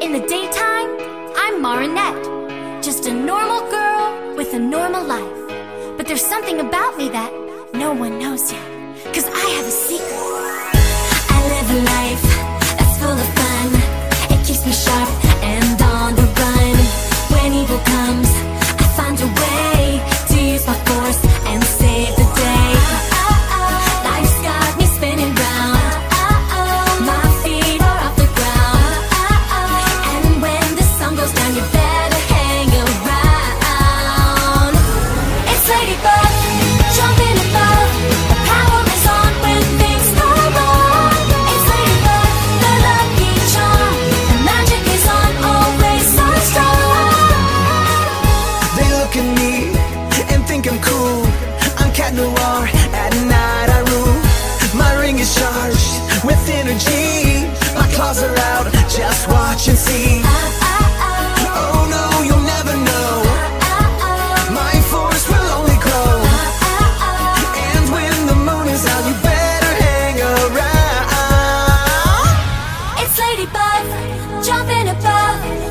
In the daytime, I'm Marinette, just a normal girl with a normal life. But there's something about me that no one knows yet, 'cause I have a secret. I live a life that's full of fun. It keeps me sharp and on the run. When evil comes, I find a way to use my force and save the day. Life's got me spinning round. My feet are off the ground. And when the sun goes down, you better hang around. It's Ladybug, jumping above. The power is on when things go wrong. It's Ladybug, the lucky charm. The magic is on, always so strong. They look at me and think I'm cool. I'm Cat Noir, at night I rule. My ring is charged with energy. My claws are out, just watch and see. Oh no, you'll never know. My force will only grow. And when the moon is out, you better hang around. It's Ladybug, jumping above.